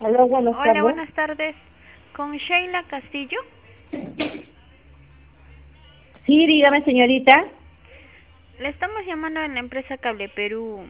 Aló, buenas Hola, tardes. buenas tardes. ¿Con Sheila Castillo? Sí, dígame, señorita. Le estamos llamando a la empresa Cable Perú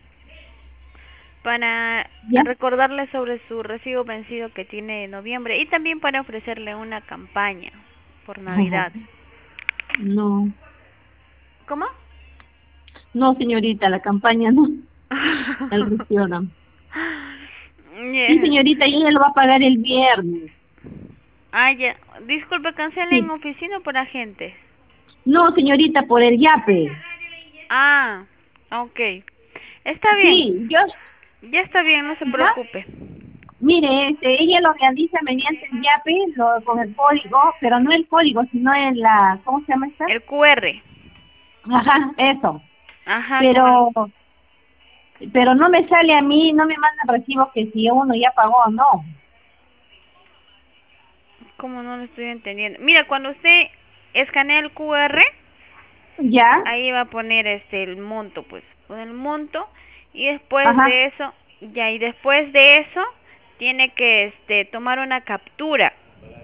para Ya. recordarle sobre su recibo vencido que tiene en noviembre y también para ofrecerle una campaña por Ajá. Navidad. No, ¿Cómo? no, señorita, la campaña no. El recibo no. Sí, Yeah. señorita, y ella lo va a pagar el viernes. Ah, ya. Disculpe, ¿cancela en Sí. oficina o por agentes? No, señorita, por el yape. Ah, ok. Está bien. Sí, yo, Ya está bien, no se ajá. preocupe. Mire, ella lo realiza mediante el yape, con el código, pero no el código, sino en la, ¿cómo se llama esta? El QR. Ajá, eso. Ajá, con el... Pero, pero no me sale a mí, no me manda recibo que si uno ya pagó o no. ¿Cómo no lo estoy entendiendo? Mira, cuando usted escanea el QR, ¿Ya? ahí va a poner el monto, pues, pone el monto y después Ajá. de eso, ya y después de eso tiene que tomar una captura.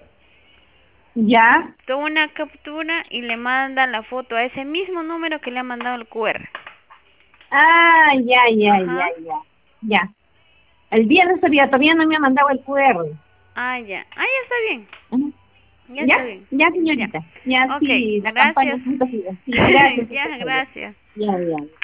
¿Ya? Toma una captura y le manda la foto a ese mismo número que le ha mandado el QR. Ah, ya, ya, ya, Ajá. ya. Ya. El viernes todavía no me ha mandado el QR. Ah, ya. Ah, ya está bien. Ujú. Ya ¿Ya? está bien. Ya, Ya. señorita. Ya, Ok, sí, la campaña gracias. es muy posible. Sí, gracias, Ya, señorita. gracias. Ya, ya.